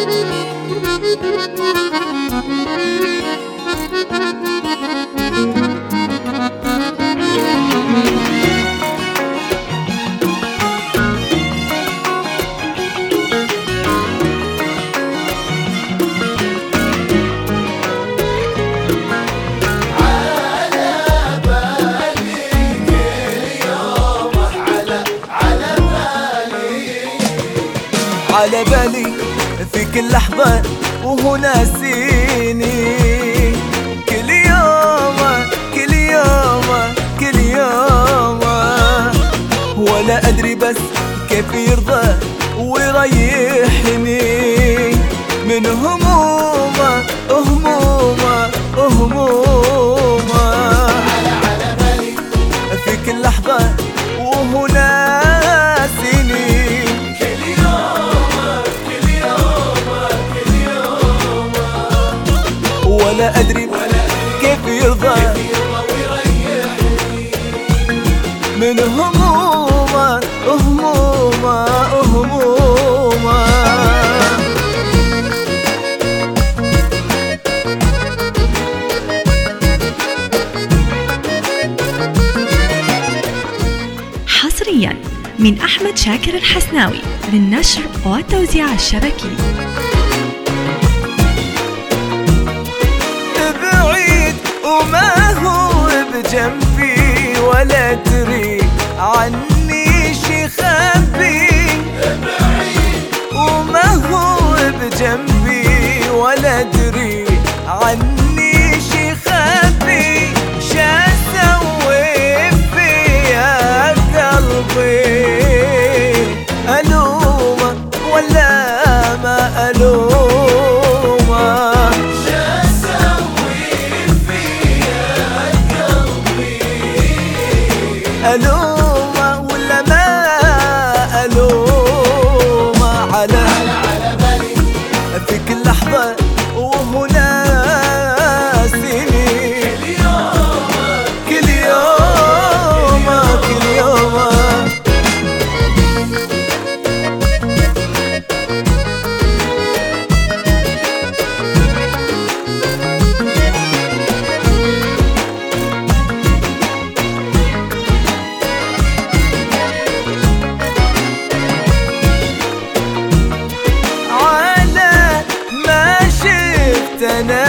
على بالي في كل لحظة وهو ناسيني، كل يوم كل يوم كل يوم، ولا أدري بس كيف يرضى ويريحني من همومه همومه همومه. على بالي في كل لحظة وهو ناسيني، ولا أدري كيف يرضى من همومه همومه همومه. حصريا من أحمد شاكر الحسناوي للنشر والتوزيع الشبكي. وما هو بجنبي ولا تري عني شي خبي، وما هو بجنبي ولا تري عني شي خبي. شا سوي فيا قلبي، ألومه ولا ما ألومه؟ ألومه ولا ما ألومه؟ على بالي في كل لحظة وهو ناسيني، كل يوم كل يوم. أنا